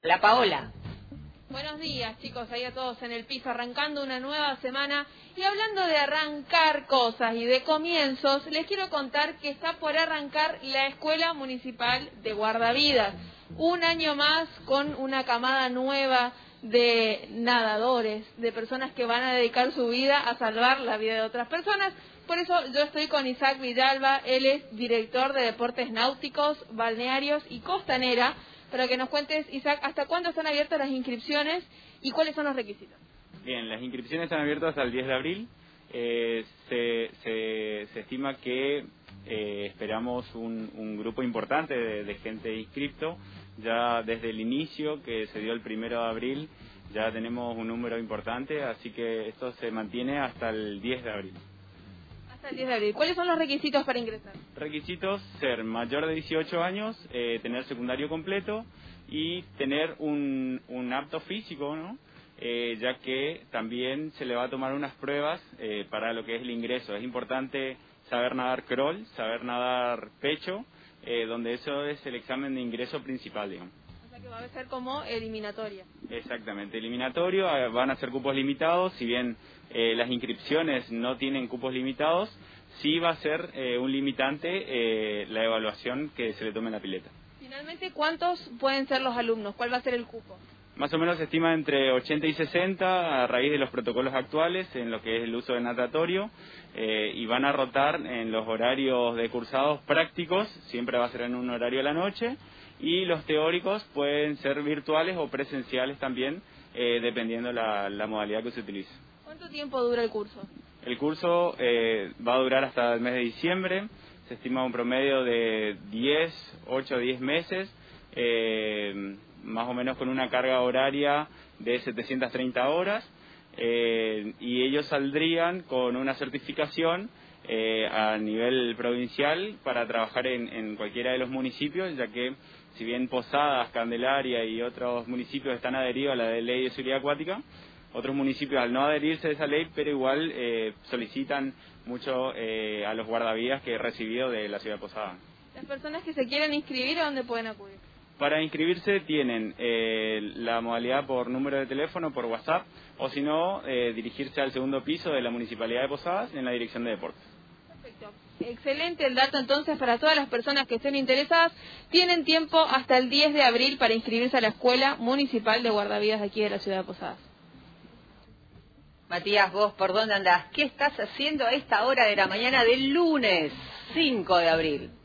La Paola. Buenos días, chicos, ahí a todos en el piso, arrancando una nueva semana. Y hablando de arrancar cosas y de comienzos, les quiero contar que está por arrancar la Escuela Municipal de Guardavidas. Un año más con una camada nueva de nadadores, de personas que van a dedicar su vida a salvar la vida de otras personas. Por eso yo estoy con Isaac Villalba, él es director de Deportes Náuticos, Balnearios y Costanera, para que nos cuentes, Isaac, ¿hasta cuándo están abiertas las inscripciones y cuáles son los requisitos? Bien, las inscripciones están abiertas hasta el 10 de abril. Se estima que esperamos un grupo importante de gente inscripto. Ya desde el inicio, que se dio el 1 de abril, ya tenemos un número importante, así que esto se mantiene hasta el 10 de abril. Hasta el 10 de abril. ¿Cuáles son los requisitos para ingresar? Requisitos: ser mayor de 18 años, tener secundario completo y tener un apto físico, ¿no? Ya que también se le va a tomar unas pruebas para lo que es el ingreso. Es importante saber nadar crawl, saber nadar pecho, donde eso es el examen de ingreso principal, digamos. O sea que va a ser como eliminatoria. Exactamente, eliminatorio, van a ser cupos limitados, si bien las inscripciones no tienen cupos limitados, sí va a ser un limitante la evaluación que se le tome en la pileta. Finalmente, ¿cuántos pueden ser los alumnos? ¿Cuál va a ser el cupo? Más o menos se estima entre 80 y 60 a raíz de los protocolos actuales en lo que es el uso de natatorio, y van a rotar en los horarios de cursados prácticos, siempre va a ser en un horario de la noche, y los teóricos pueden ser virtuales o presenciales también, dependiendo la modalidad que se utilice. ¿Cuánto tiempo dura el curso? El curso va a durar hasta el mes de diciembre, se estima un promedio de 8 o 10 meses, más o menos con una carga horaria de 730 horas, y ellos saldrían con una certificación a nivel provincial para trabajar en cualquiera de los municipios, ya que si bien Posadas, Candelaria y otros municipios están adheridos a la ley de seguridad acuática, otros municipios al no adherirse a esa ley, pero igual solicitan mucho a los guardavidas que he recibido de la ciudad de Posadas. Las personas que se quieran inscribir, ¿a dónde pueden acudir? Para inscribirse tienen la modalidad por número de teléfono, por WhatsApp, o si no, dirigirse al segundo piso de la Municipalidad de Posadas en la Dirección de Deportes. Perfecto. Excelente el dato entonces para todas las personas que estén interesadas. Tienen tiempo hasta el 10 de abril para inscribirse a la Escuela Municipal de Guardavidas de aquí de la ciudad de Posadas. Matías, ¿vos por dónde andás? ¿Qué estás haciendo a esta hora de la mañana del lunes 5 de abril?